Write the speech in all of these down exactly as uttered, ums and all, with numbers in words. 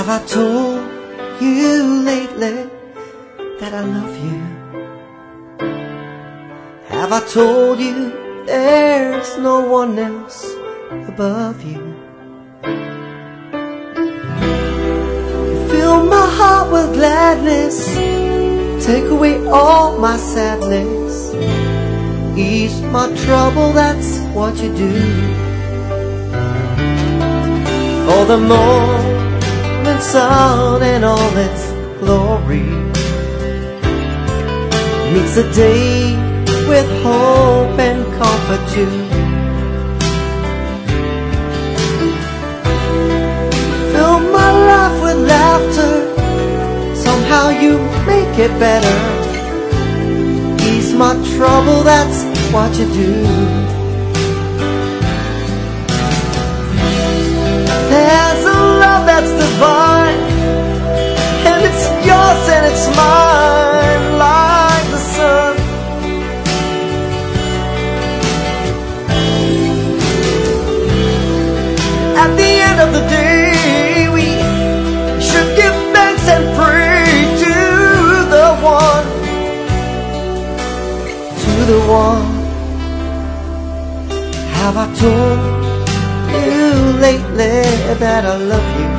Have I told you lately that I love you? Have I told you there's no one else above you? You fill my heart with gladness, take away all my sadness, ease my trouble, that's what you do. For the morning sun and all its glory meets the day with hope and comfort too. Fill my life with laughter, somehow you make it better, ease my trouble, that's what you do. There's a love that's divine, and it's yours and it's mine, like the sun. At the end of the day, we should give thanks and pray to the one, to the one. Have I told you lately that I love you?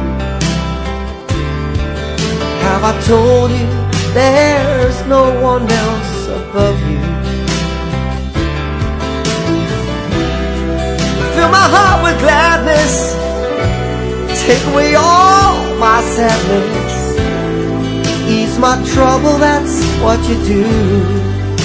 Have I told you there's no one else above you? Fill my heart with gladness, take away all my sadness, ease my trouble, that's what you do.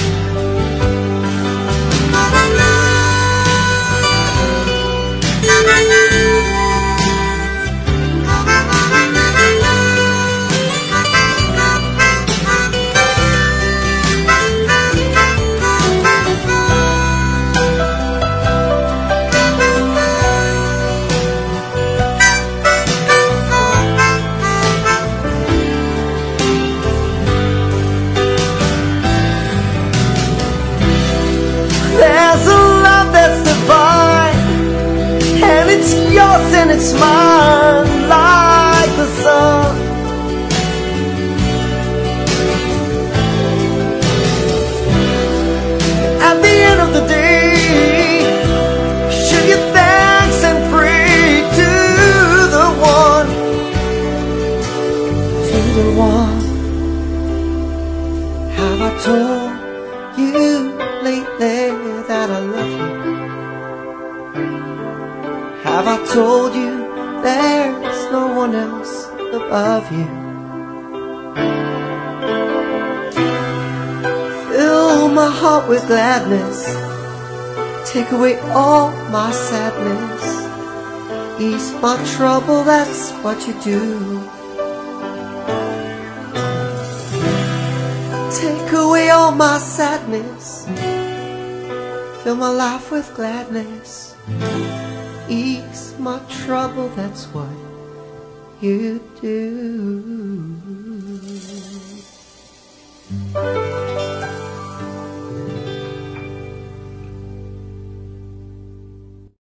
There's a love that's divine, and it's yours and it's mine, like the sun. At the end of the day, should give thanks and pray to the one, to the one. Have I told you lately that I love you? Have I told you there's no one else above you? Fill my heart with gladness, take away all my sadness, ease my trouble, that's what you do. Take away all my sadness, fill my life with gladness, ease my trouble, that's what you do.